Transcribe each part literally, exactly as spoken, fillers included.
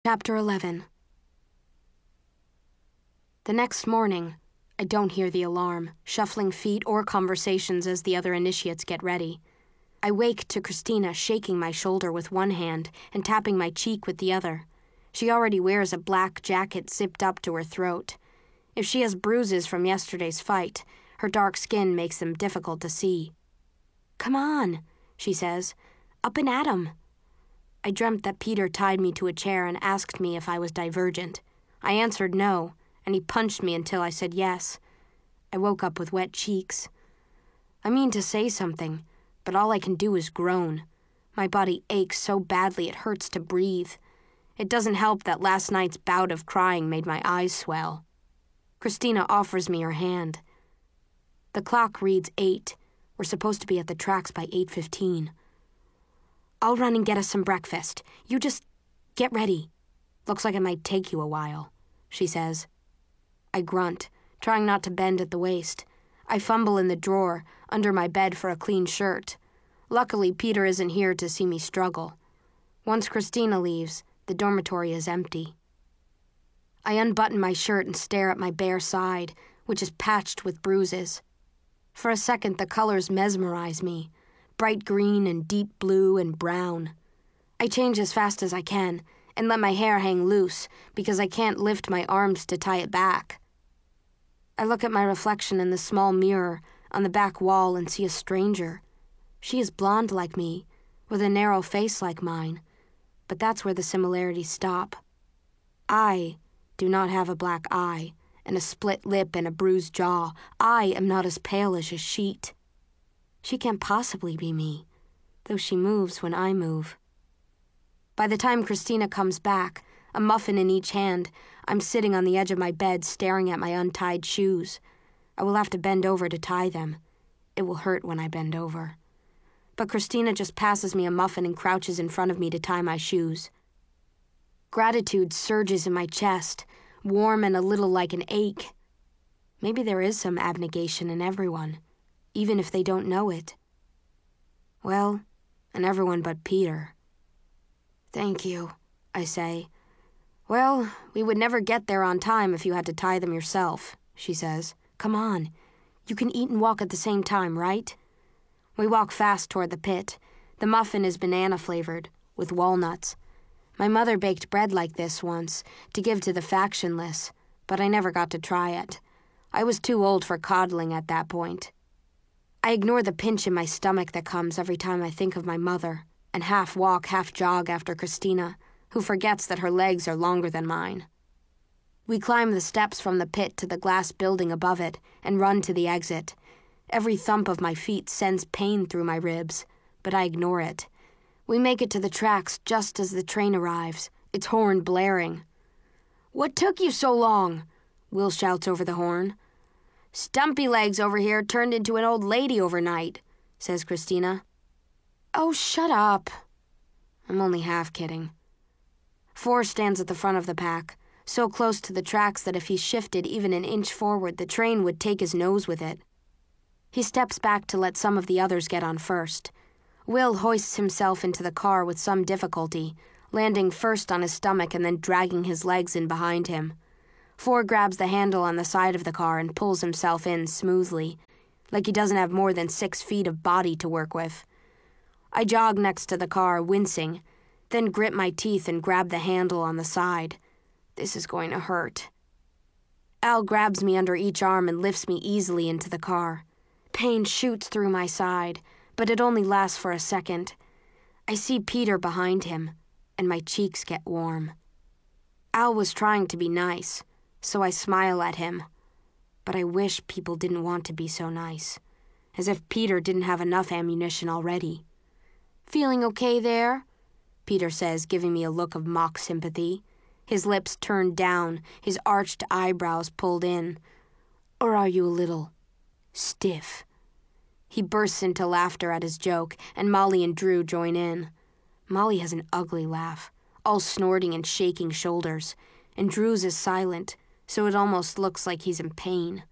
Chapter eleven. The next morning, I don't hear the alarm, shuffling feet, or conversations as the other initiates get ready. I wake to Christina shaking my shoulder with one hand and tapping my cheek with the other. She already wears a black jacket zipped up to her throat. If she has bruises from yesterday's fight, her dark skin makes them difficult to see. "Come on," she says. "Up and at 'em." I dreamt that Peter tied me to a chair and asked me if I was divergent. I answered no, and he punched me until I said yes. I woke up with wet cheeks. I mean to say something, but all I can do is groan. My body aches so badly it hurts to breathe. It doesn't help that last night's bout of crying made my eyes swell. Christina offers me her hand. The clock reads eight. We're supposed to be at the tracks by eight fifteen. "I'll run and get us some breakfast. You just get ready. Looks like it might take you a while," she says. I grunt, trying not to bend at the waist. I fumble in the drawer, under my bed for a clean shirt. Luckily, Peter isn't here to see me struggle. Once Christina leaves, the dormitory is empty. I unbutton my shirt and stare at my bare side, which is patched with bruises. For a second, the colors mesmerize me. Bright green and deep blue and brown. I change as fast as I can and let my hair hang loose because I can't lift my arms to tie it back. I look at my reflection in the small mirror on the back wall and see a stranger. She is blonde like me, with a narrow face like mine, but that's where the similarities stop. I do not have a black eye and a split lip and a bruised jaw. I am not as pale as a sheet. She can't possibly be me, though she moves when I move. By the time Christina comes back, a muffin in each hand, I'm sitting on the edge of my bed staring at my untied shoes. I will have to bend over to tie them. It will hurt when I bend over. But Christina just passes me a muffin and crouches in front of me to tie my shoes. Gratitude surges in my chest, warm and a little like an ache. Maybe there is some abnegation in everyone, even if they don't know it. Well, and everyone but Peter. "Thank you," I say. "Well, we would never get there on time if you had to tie them yourself," she says. "Come on. You can eat and walk at the same time, right?" We walk fast toward the pit. The muffin is banana-flavored, with walnuts. My mother baked bread like this once, to give to the factionless, but I never got to try it. I was too old for coddling at that point. I ignore the pinch in my stomach that comes every time I think of my mother, and half walk, half jog after Christina, who forgets that her legs are longer than mine. We climb the steps from the pit to the glass building above it and run to the exit. Every thump of my feet sends pain through my ribs, but I ignore it. We make it to the tracks just as the train arrives, its horn blaring. "What took you so long?" Will shouts over the horn. "Stumpy Legs over here turned into an old lady overnight," says Christina. "Oh, shut up." I'm only half kidding. Four stands at the front of the pack, so close to the tracks that if he shifted even an inch forward, the train would take his nose with it. He steps back to let some of the others get on first. Will hoists himself into the car with some difficulty, landing first on his stomach and then dragging his legs in behind him. Four grabs the handle on the side of the car and pulls himself in smoothly, like he doesn't have more than six feet of body to work with. I jog next to the car, wincing, then grit my teeth and grab the handle on the side. This is going to hurt. Al grabs me under each arm and lifts me easily into the car. Pain shoots through my side, but it only lasts for a second. I see Peter behind him, and my cheeks get warm. Al was trying to be nice, so I smile at him. But I wish people didn't want to be so nice, as if Peter didn't have enough ammunition already. "Feeling okay there?" Peter says, giving me a look of mock sympathy. His lips turned down, his arched eyebrows pulled in. "Or are you a little stiff?" He bursts into laughter at his joke, and Molly and Drew join in. Molly has an ugly laugh, all snorting and shaking shoulders, and Drew's is silent, so it almost looks like he's in pain.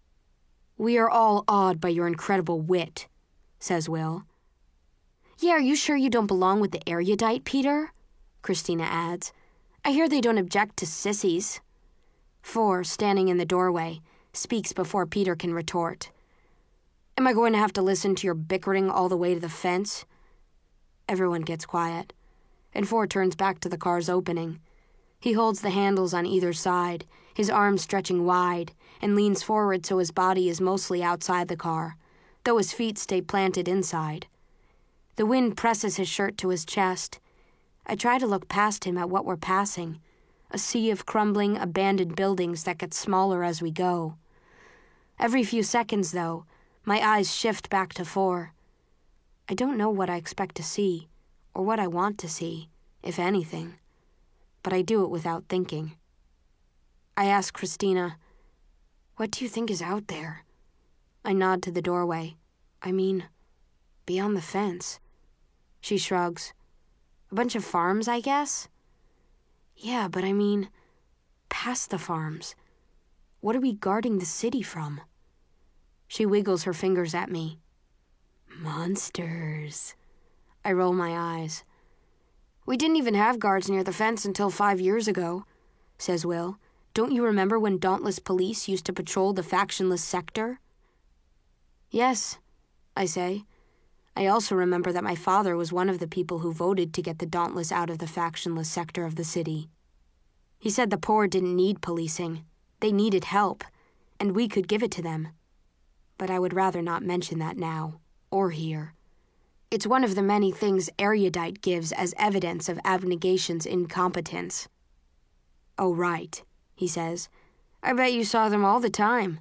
"We are all awed by your incredible wit," says Will. "Yeah, are you sure you don't belong with the erudite, Peter?" Christina adds. I hear they don't object to sissies. Four, standing in the doorway, speaks before Peter can retort. Am I going to have to listen to your bickering all the way to the fence? Everyone gets quiet, and Four turns back to the car's opening. He holds the handles on either side, his arms stretching wide, and leans forward so his body is mostly outside the car, though his feet stay planted inside. The wind presses his shirt to his chest. I try to look past him at what we're passing, a sea of crumbling, abandoned buildings that get smaller as we go. Every few seconds, though, my eyes shift back to Four. I don't know what I expect to see, or what I want to see, if anything, but I do it without thinking. I ask Christina, what do you think is out there? I nod to the doorway. I mean, beyond the fence. She shrugs. A bunch of farms, I guess? Yeah, but I mean, past the farms. What are we guarding the city from? She wiggles her fingers at me. Monsters. I roll my eyes. We didn't even have guards near the fence until five years ago, says Will. Don't you remember when Dauntless police used to patrol the factionless sector? Yes, I say. I also remember that my father was one of the people who voted to get the Dauntless out of the factionless sector of the city. He said the poor didn't need policing. They needed help, and we could give it to them. But I would rather not mention that now, or here. It's one of the many things erudite gives as evidence of abnegation's incompetence. Oh, right, he says. I bet you saw them all the time.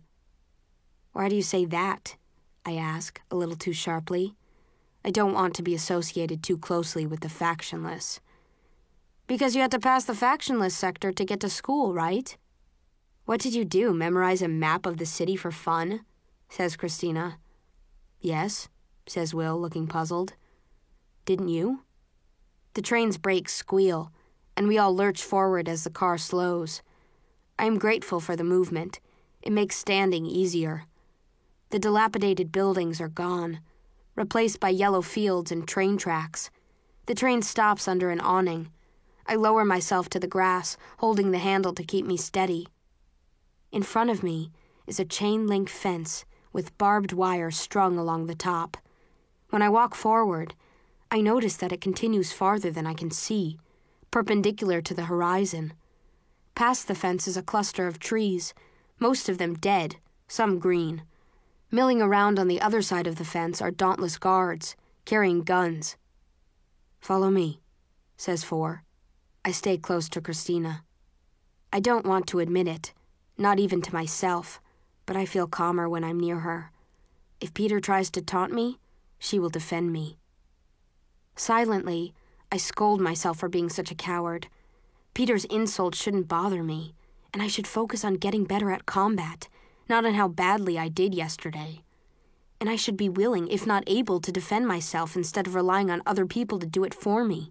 Why do you say that? I ask, a little too sharply. I don't want to be associated too closely with the factionless. Because you had to pass the factionless sector to get to school, right? What did you do, memorize a map of the city for fun? Says Christina. Yes, says Will, looking puzzled. Didn't you? The train's brakes squeal, and we all lurch forward as the car slows. I am grateful for the movement. It makes standing easier. The dilapidated buildings are gone, replaced by yellow fields and train tracks. The train stops under an awning. I lower myself to the grass, holding the handle to keep me steady. In front of me is a chain-link fence with barbed wire strung along the top. When I walk forward, I notice that it continues farther than I can see, perpendicular to the horizon. Past the fence is a cluster of trees, most of them dead, some green. Milling around on the other side of the fence are dauntless guards, carrying guns. Follow me, says Four. I stay close to Christina. I don't want to admit it, not even to myself, but I feel calmer when I'm near her. If Peter tries to taunt me, she will defend me. Silently, I scold myself for being such a coward. Peter's insults shouldn't bother me, and I should focus on getting better at combat, not on how badly I did yesterday. And I should be willing, if not able, to defend myself instead of relying on other people to do it for me.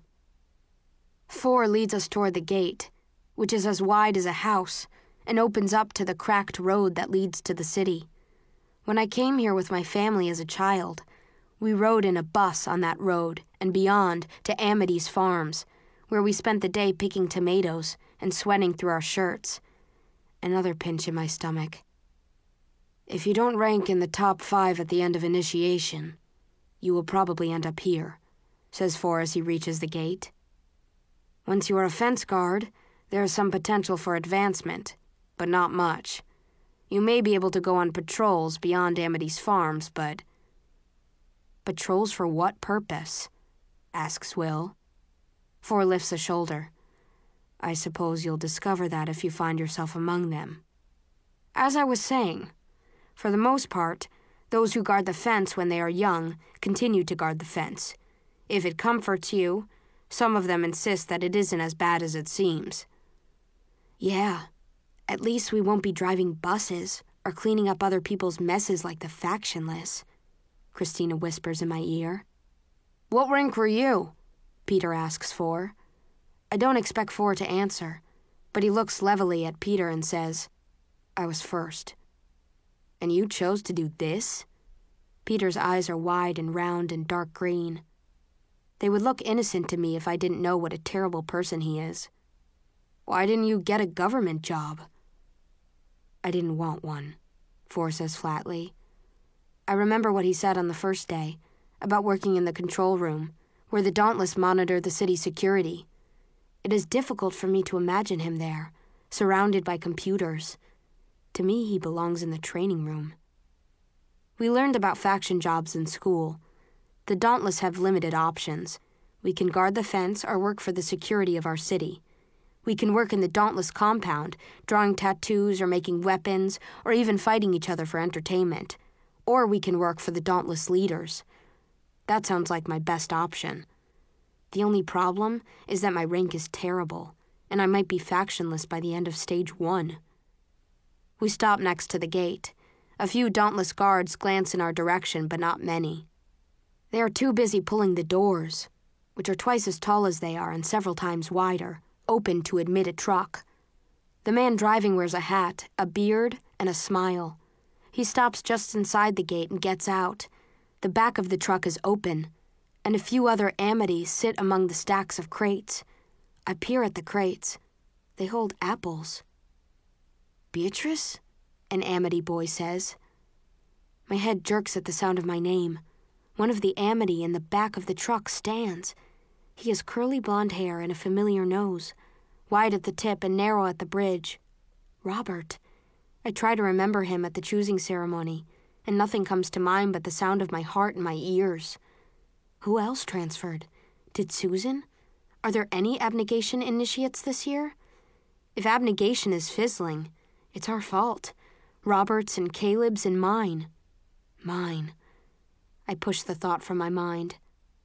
Four leads us toward the gate, which is as wide as a house, and opens up to the cracked road that leads to the city. When I came here with my family as a child, we rode in a bus on that road and beyond to Amity's Farms, where we spent the day picking tomatoes and sweating through our shirts. Another pinch in my stomach. If you don't rank in the top five at the end of initiation, you will probably end up here, says Four as he reaches the gate. Once you are a fence guard, there is some potential for advancement, but not much. You may be able to go on patrols beyond Amity's Farms, but... Patrols for what purpose? Asks Will. Four lifts a shoulder. I suppose you'll discover that if you find yourself among them. As I was saying, for the most part, those who guard the fence when they are young continue to guard the fence. If it comforts you, some of them insist that it isn't as bad as it seems. Yeah, at least we won't be driving buses or cleaning up other people's messes like the factionless, Christina whispers in my ear. What rank were you? Peter asks Four. I don't expect Four to answer, but he looks levelly at Peter and says, I was first. And you chose to do this? Peter's eyes are wide and round and dark green. They would look innocent to me if I didn't know what a terrible person he is. Why didn't you get a government job? I didn't want one, Four says flatly. I remember what he said on the first day, about working in the control room, where the Dauntless monitor the city security. It is difficult for me to imagine him there, surrounded by computers. To me, he belongs in the training room. We learned about faction jobs in school. The Dauntless have limited options. We can guard the fence or work for the security of our city. We can work in the Dauntless compound, drawing tattoos or making weapons, or even fighting each other for entertainment. Or we can work for the Dauntless leaders. That sounds like my best option. The only problem is that my rank is terrible, and I might be factionless by the end of stage one. We stop next to the gate. A few Dauntless guards glance in our direction, but not many. They are too busy pulling the doors, which are twice as tall as they are and several times wider, open to admit a truck. The man driving wears a hat, a beard, and a smile. He stops just inside the gate and gets out. The back of the truck is open, and a few other Amities sit among the stacks of crates. I peer at the crates. They hold apples. Beatrice? An Amity boy says. My head jerks at the sound of my name. One of the Amity in the back of the truck stands. He has curly blonde hair and a familiar nose, wide at the tip and narrow at the bridge. Robert. I try to remember him at the choosing ceremony, and nothing comes to mind but the sound of my heart in my ears. Who else transferred? Did Susan? Are there any abnegation initiates this year? If abnegation is fizzling, it's our fault. Robert's and Caleb's and mine. Mine. I push the thought from my mind.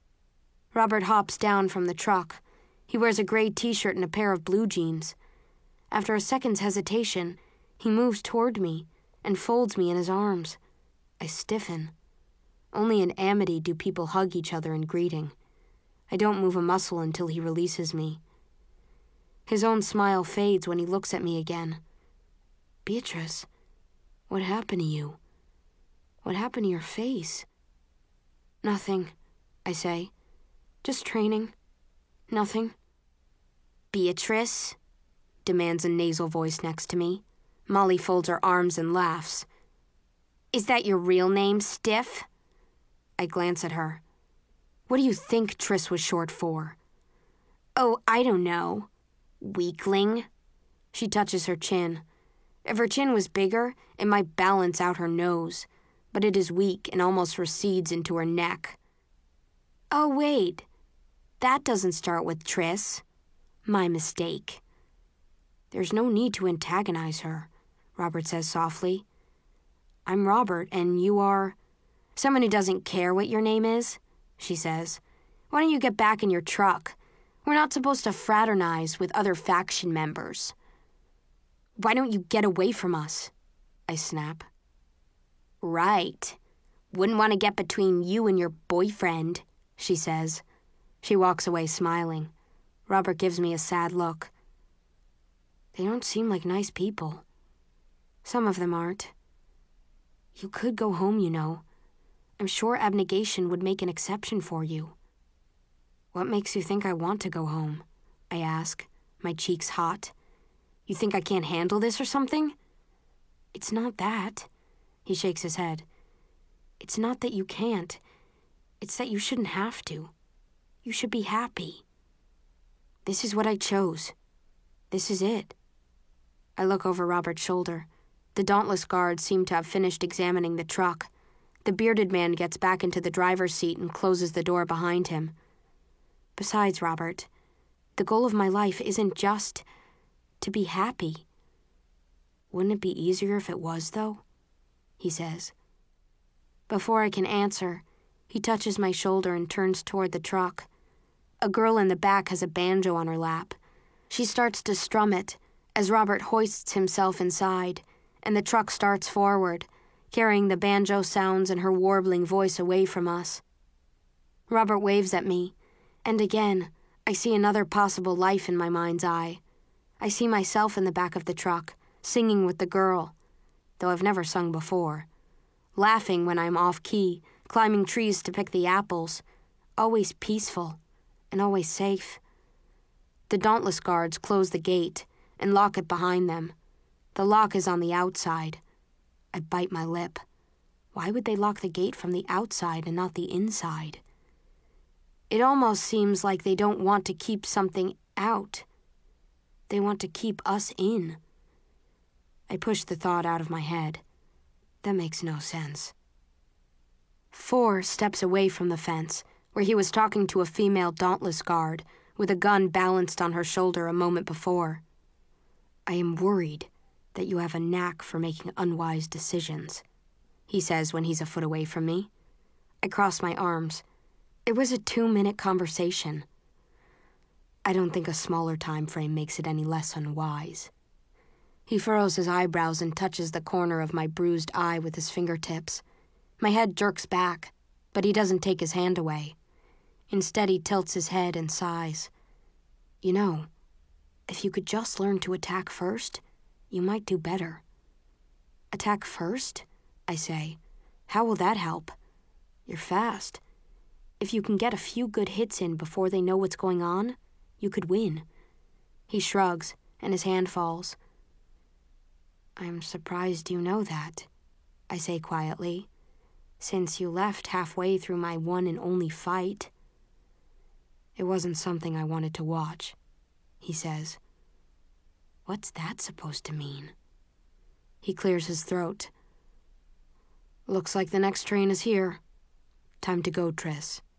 Robert hops down from the truck. He wears a gray t-shirt and a pair of blue jeans. After a second's hesitation, he moves toward me and folds me in his arms. I stiffen. Only in Amity do people hug each other in greeting. I don't move a muscle until he releases me. His own smile fades when he looks at me again. Beatrice, what happened to you? What happened to your face? Nothing, I say. Just training. Nothing. Beatrice? Demands a nasal voice next to me. Molly folds her arms and laughs. Is that your real name, Stiff? I glance at her. What do you think Triss was short for? Oh, I don't know. Weakling? She touches her chin. If her chin was bigger, it might balance out her nose, but it is weak and almost recedes into her neck. Oh, wait. That doesn't start with Triss. My mistake. There's no need to antagonize her, Robert says softly. I'm Robert, and you are... someone who doesn't care what your name is, she says. Why don't you get back in your truck? We're not supposed to fraternize with other faction members. Why don't you get away from us? I snap. Right. Wouldn't want to get between you and your boyfriend, she says. She walks away smiling. Robert gives me a sad look. They don't seem like nice people. Some of them aren't. You could go home, you know. I'm sure abnegation would make an exception for you. What makes you think I want to go home? I ask, my cheeks hot. You think I can't handle this or something? It's not that. He shakes his head. It's not that you can't. It's that you shouldn't have to. You should be happy. This is what I chose. This is it. I look over Robert's shoulder. The Dauntless guards seem to have finished examining the truck. The bearded man gets back into the driver's seat and closes the door behind him. Besides, Robert, the goal of my life isn't just to be happy. Wouldn't it be easier if it was, though? He says. Before I can answer, he touches my shoulder and turns toward the truck. A girl in the back has a banjo on her lap. She starts to strum it as Robert hoists himself inside, and the truck starts forward, carrying the banjo sounds and her warbling voice away from us. Robert waves at me, and again, I see another possible life in my mind's eye. I see myself in the back of the truck, singing with the girl, though I've never sung before. Laughing when I'm off-key, climbing trees to pick the apples, always peaceful and always safe. The Dauntless guards close the gate, and lock it behind them. The lock is on the outside. I bite my lip. Why would they lock the gate from the outside and not the inside? It almost seems like they don't want to keep something out. They want to keep us in. I push the thought out of my head. That makes no sense. Four steps away from the fence, where he was talking to a female Dauntless guard, with a gun balanced on her shoulder a moment before. I am worried that you have a knack for making unwise decisions, he says when he's a foot away from me. I cross my arms. It was a two-minute conversation. I don't think a smaller time frame makes it any less unwise. He furrows his eyebrows and touches the corner of my bruised eye with his fingertips. My head jerks back, but he doesn't take his hand away. Instead, he tilts his head and sighs. You know, if you could just learn to attack first, you might do better. Attack first? I say. How will that help? You're fast. If you can get a few good hits in before they know what's going on, you could win. He shrugs, and his hand falls. I'm surprised you know that, I say quietly, since you left halfway through my one and only fight. It wasn't something I wanted to watch, he says. What's that supposed to mean? He clears his throat. Looks like the next train is here. Time to go, Triss.